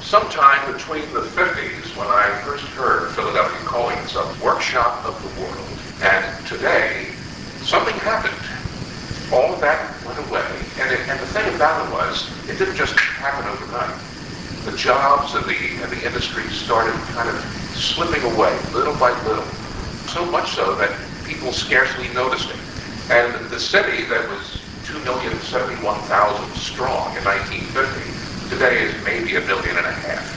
Sometime between the 50s, when I first heard Philadelphia calling itself Workshop of the World, and today, something happened. All of that went away, and the thing about it was, it didn't just happen overnight. The jobs and the industry started kind of slipping away, little by little, so much so that people scarcely noticed it. And the city that was 2,071,000 strong in 1950, today is maybe 1.5 million.